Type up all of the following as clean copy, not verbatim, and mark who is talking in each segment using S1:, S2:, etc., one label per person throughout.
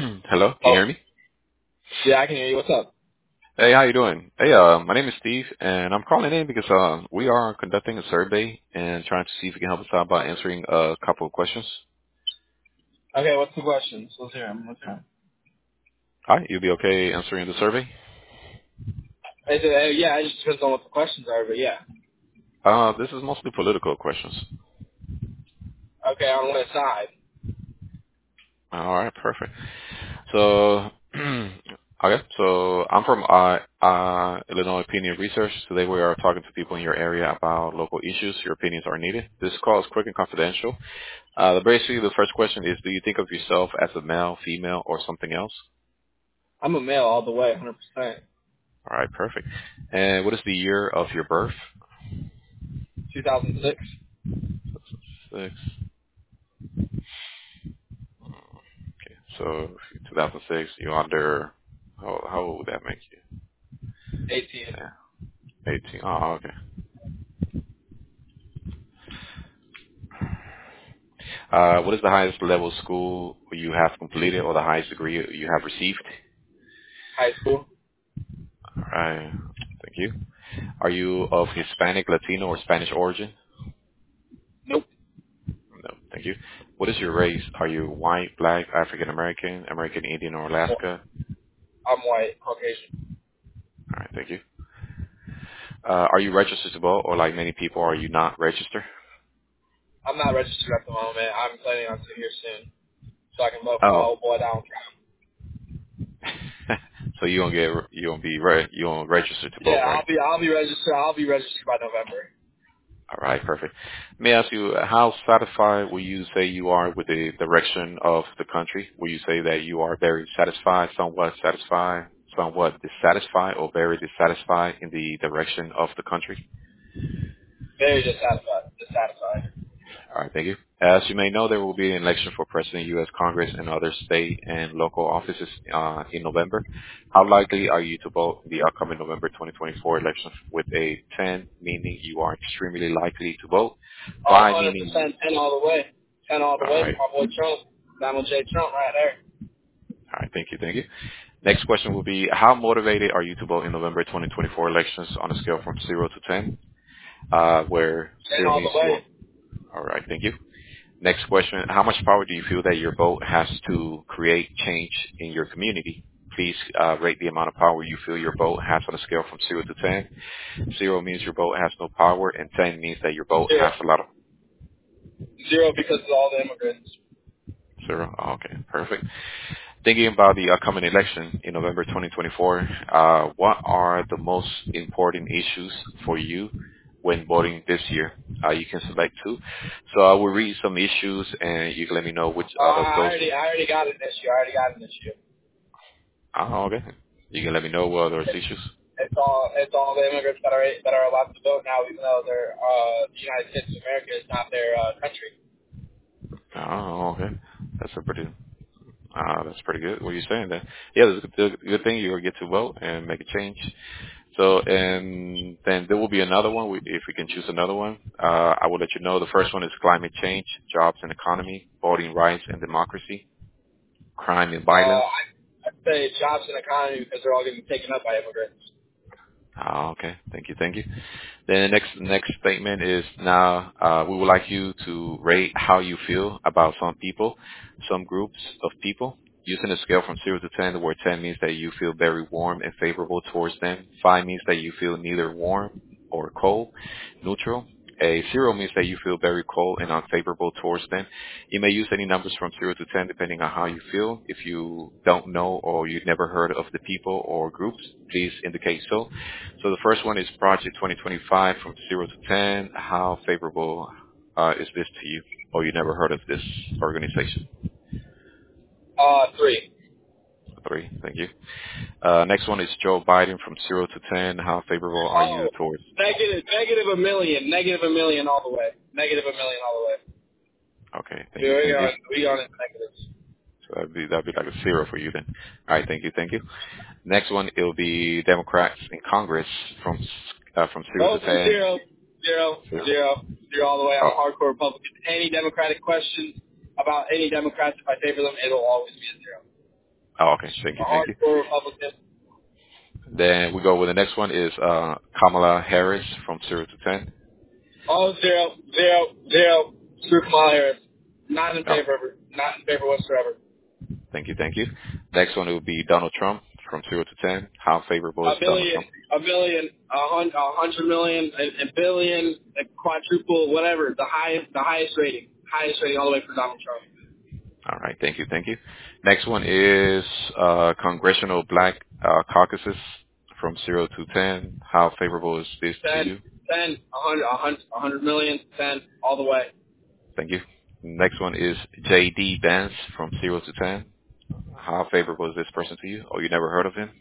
S1: Hello, can you
S2: Oh,
S1: hear me?
S2: yeah, I can hear you. What's up?
S1: Hey, how you doing? Hey, my name is Steve, and I'm calling in because we are conducting a survey and trying to see if you can help us out by answering a couple of questions.
S2: Okay, what's the questions? Let's hear them. Let's hear 'em.
S1: Hi, you'll be okay answering the survey?
S2: Yeah, it just depends on what the questions are, but yeah.
S1: This is mostly political questions.
S2: Okay, on what side?
S1: All right, perfect. So, okay, so I'm from Illinois Opinion Research. Today we are talking to people in your area about local issues. Your opinions are needed. This call is quick and confidential. Basically, the first question is, do you think of yourself as a male, female, or something else?
S2: I'm a male all the way, 100%.
S1: All right, perfect. And what is the year of your birth?
S2: 2006.
S1: Six. Okay, so 2006. You're under. How old would that make you?
S2: 18.
S1: Yeah, 18. Oh, okay. What is the highest level of school you have completed, or the highest degree you have received?
S2: High school?
S1: All right. Thank you. Are you of Hispanic, Latino, or Spanish origin?
S2: Nope.
S1: No. Thank you. What is your race? Are you white, black, African American, American Indian, or Alaska?
S2: I'm white, Caucasian.
S1: All right. Thank you. Are you registered to vote, or like many people, are you not registered?
S2: I'm not registered at the moment. I'm planning on to here soon, so I can vote for my
S1: Oh,
S2: old boy down.
S1: so you don't register to vote,
S2: Yeah,
S1: right?
S2: I'll be registered. I'll be registered by November.
S1: All right, perfect. Let me ask you, how satisfied will you say you are with the direction of the country? Will you say that you are very satisfied, somewhat dissatisfied, or very dissatisfied in the direction of the country?
S2: Very dissatisfied. Dissatisfied.
S1: All right, thank you. As you may know, there will be an election for President, U.S. Congress, and other state and local offices in November. How likely are you to vote in the upcoming November 2024 elections with a 10, meaning you are extremely likely to vote? 5, meaning,
S2: 100%, 10 all the way. 10 all the
S1: all
S2: way
S1: right,
S2: for my boy Trump. Donald J. Trump right there.
S1: all right, thank you, thank you. Next question will be, how motivated are you to vote in November 2024 elections on a scale from 0 to 10, where
S2: 10
S1: 0
S2: all
S1: means
S2: the
S1: you
S2: way.
S1: are, all right, thank you. Next question, how much power do you feel that your vote has to create change in your community? Please rate the amount of power you feel your vote has on a scale from 0 to 10. 0 means your vote has no power, and 10 means that your vote
S2: Zero.
S1: has a lot of
S2: Zero because of all the immigrants.
S1: 0. Oh, okay, perfect. Thinking about the upcoming election in November 2024, what are the most important issues for you when voting this year? You can select two. So I will read some issues, and you can let me know which out of those.
S2: I already got an issue. I already got an issue.
S1: Oh, okay. You can let me know what are those issues.
S2: It's all the immigrants that are allowed to vote now, even though they're the United States of America is not their country.
S1: Oh, okay. That's pretty good. What are you saying then? Yeah, that's a good thing. You'll get to vote and make a change. So, and then there will be another one. If we can choose another one, I will let you know. The first one is climate change, jobs and economy, voting rights and democracy, crime and violence.
S2: I'd say jobs and economy because they're all getting taken up by immigrants.
S1: Okay. Thank you. Thank you. Then the next statement is now we would like you to rate how you feel about some people, some groups of people, using a scale from 0 to 10, where 10 means that you feel very warm and favorable towards them. 5 means that you feel neither warm or cold, neutral. A 0 means that you feel very cold and unfavorable towards them. You may use any numbers from 0 to 10 depending on how you feel. If you don't know or you've never heard of the people or groups, please indicate so. So the first one is Project 2025 from 0 to 10. How favorable is this to you? Or you never heard of this organization?
S2: 3.
S1: 3. Thank you. Next one is Joe Biden from 0 to 10. How favorable are you
S2: Oh,
S1: towards?
S2: negative a million. Negative a million all the way. Negative a million all the way.
S1: Okay, thank you,
S2: We
S1: thank you.
S2: are we are in negatives.
S1: So that'd be like a 0 for you then. All right, thank you, thank you. Next one, it'll be Democrats in Congress from 0 to
S2: Oh,
S1: 10.
S2: zero, zero,
S1: 0.
S2: zero, zero all the way. I'm a
S1: Oh,
S2: hardcore Republican. Any Democratic questions about any Democrats, if I favor them, it'll always be a zero.
S1: Oh, okay. Thank
S2: A
S1: you. Thank you.
S2: hardcore Republican.
S1: Then we go with the next one is Kamala Harris from 0 to 10.
S2: Oh, zero, zero, zero. Screw Kamala Harris. Not in
S1: Oh,
S2: favor of her. Not in favor whatsoever.
S1: thank you. Thank you. Next one will be Donald Trump from 0 to 10. How favorable is
S2: A
S1: Donald
S2: billion,
S1: Trump?
S2: a million, a hundred million, a billion, a quadruple, whatever. The highest rating all the way for Donald Trump.
S1: All right. Thank you. Thank you. Next one is Congressional Black Caucuses from 0 to 10. How favorable is this to
S2: 10,
S1: you?
S2: 10, a hundred million, 10, all the way.
S1: Thank you. Next one is J.D. Vance from 0 to 10. How favorable is this person to you? Oh, you never heard of him?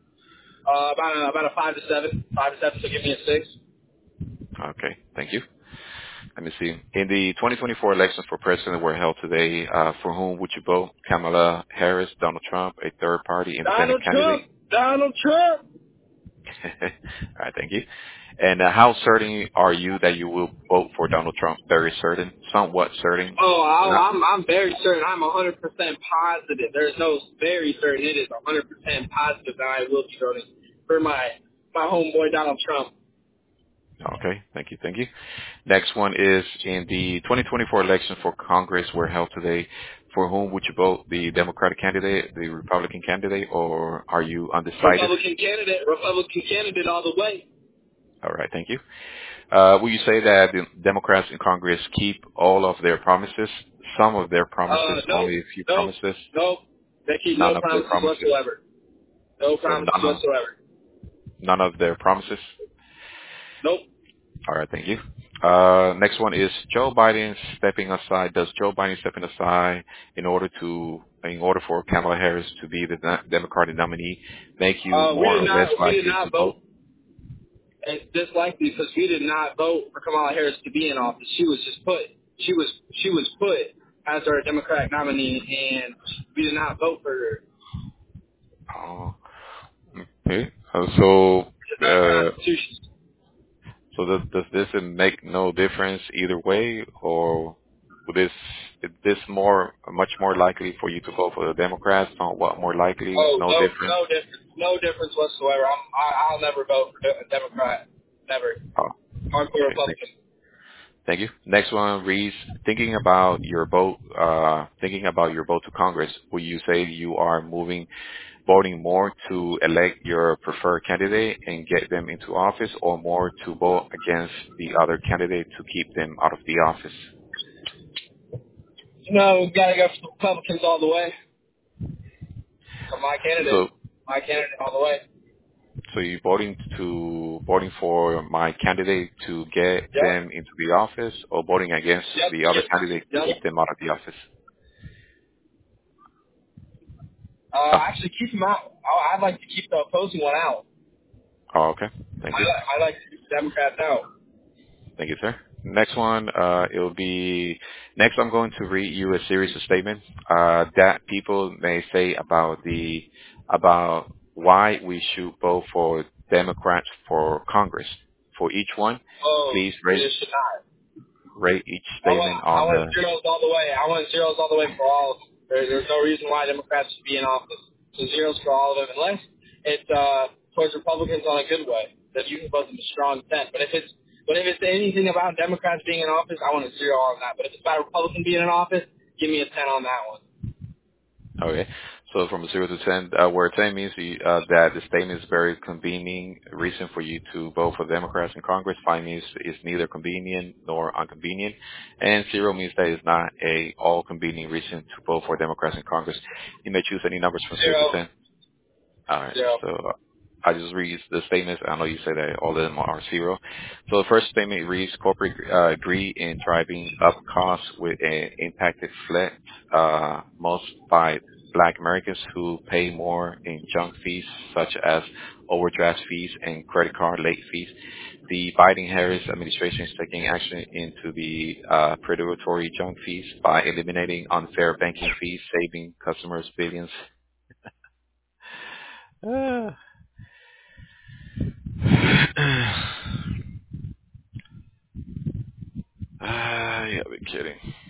S2: About a 5 to 7, 5 to 7. So give me a 6.
S1: Okay. Thank you. Let me see. In the 2024 elections for president were held today. For whom would you vote? Kamala Harris, Donald Trump, a third party independent
S2: Donald
S1: candidate?
S2: Trump, Donald Trump.
S1: All right, thank you. And how certain are you that you will vote for Donald Trump? Very certain, somewhat certain. Not,
S2: I'm very certain. I'm 100% positive. There's no very certain. It is 100% positive that I will be voting for my homeboy Donald Trump.
S1: okay, thank you, thank you. Next one is in the 2024 election for Congress were held today. For whom would you vote? The Democratic candidate, the Republican candidate, or are you undecided?
S2: Republican candidate all the way.
S1: All right, thank you. Will you say that the Democrats in Congress keep all of their promises, some of their promises,
S2: Nope,
S1: only a few
S2: nope,
S1: promises,
S2: nope. They keep no
S1: none of their
S2: promises
S1: promises?
S2: whatsoever. No
S1: So
S2: promises whatsoever.
S1: none of their promises?
S2: Nope.
S1: All right, thank you. Next one is Joe Biden stepping aside. Does Joe Biden stepping aside in order for Kamala Harris to be the Democratic nominee make you
S2: We
S1: more
S2: did
S1: or
S2: not
S1: less
S2: we did
S1: likely
S2: not
S1: to
S2: vote.
S1: vote?
S2: It's dislikely because we did not vote for Kamala Harris to be in office. She was just put. She was put as our Democratic nominee, and we did not vote for her.
S1: Oh, okay. So,
S2: It's not
S1: uh,
S2: constitution.
S1: so does this make no difference either way, or is this much more likely for you to vote for the Democrats? Somewhat more likely,
S2: Oh
S1: no
S2: no,
S1: difference.
S2: no difference whatsoever. I'll never vote for a Democrat. Never.
S1: Oh,
S2: Hardcore
S1: okay.
S2: Republican.
S1: Thank you. Next one reads, thinking about your vote to Congress, will you say you are voting more to elect your preferred candidate and get them into office, or more to vote against the other candidate to keep them out of the office?
S2: No, we gotta go for the Republicans all the way. For my candidate.
S1: So,
S2: My candidate all the way.
S1: so you voting for my candidate to get
S2: Yep.
S1: them into the office, or voting against
S2: Yep.
S1: the other
S2: Yep.
S1: candidate to
S2: Yep.
S1: keep them out of the office? Oh,
S2: Actually, keep them out. I'd like to keep the opposing one out.
S1: oh, okay. Thank you.
S2: I like to keep the Democrats out.
S1: Thank you, sir. Next one, it'll be next. I'm going to read you a series of statements that people may say about why we should vote for Democrats for Congress. For each one,
S2: Oh,
S1: please
S2: we just should not.
S1: rate each
S2: I want,
S1: statement
S2: I
S1: on
S2: want
S1: the.
S2: zeros all the way. I want zeros all the way for all of them. There's no reason why Democrats should be in office. So zeros for all of them, unless it's towards Republicans on a good way. That you can vote them a strong 10. But if it's anything about Democrats being in office, I want a zero on that. But if it's about a Republican being in office, give me a 10 on that one.
S1: Okay. So from 0 to 10, where 10 means that the statement is very convenient reason for you to vote for Democrats in Congress. 5 means it's neither convenient nor inconvenient. And 0 means that it's not a all convenient reason to vote for Democrats in Congress. You may choose any numbers from 0
S2: Zero.
S1: to 10. All right.
S2: Zero.
S1: So I just read the statements. I know you say that all of them are 0. So the first statement reads, corporate agree in driving up costs with an impacted flat, most by Black Americans who pay more in junk fees such as overdraft fees and credit card late fees. The Biden-Harris administration is taking action into the predatory junk fees by eliminating unfair banking fees, saving customers billions. Yeah, we're kidding.